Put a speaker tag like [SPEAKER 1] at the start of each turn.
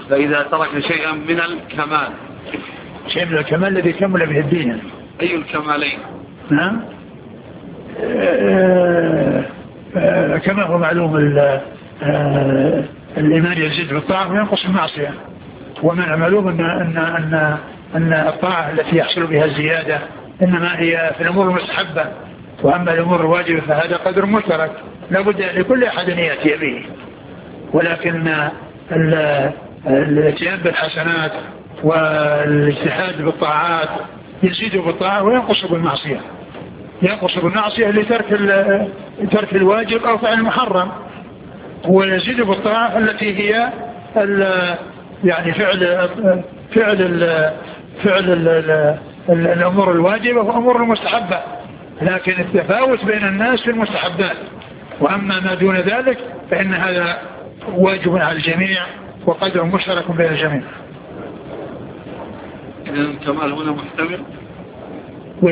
[SPEAKER 1] فإذا ترك شيئا من الكمال.
[SPEAKER 2] شيء من الكمال الذي كمل به الدين.
[SPEAKER 1] أي الكمالين؟
[SPEAKER 2] نعم. كما هو معلوم الإيمان يزيد بالطاعة وينقص المعصية، ومن معلوم أن الطاعة التي يحصل بها الزيادة إنما هي في الأمور المستحبة، وأما الأمور الواجبة فهذا قدر مشترك لا بد لكل أحد أن يأتي به. ولكن الاتيان بالحسنات والاجتهاد بالطاعات يزيد بالطاعة وينقص بالمعصية، ينقص بالمعصية لترك الواجب أو فعل المحرم، ويزيد بالطاعة التي هي يعني فعل الأمور الواجبة وأمور المستحبة. لكن التفاوت بين الناس في المستحبات، وأما ما دون ذلك فإن هذا واجب على الجميع وقدر مشترك بين الجميع.
[SPEAKER 1] إذن الكمال هنا محتمل.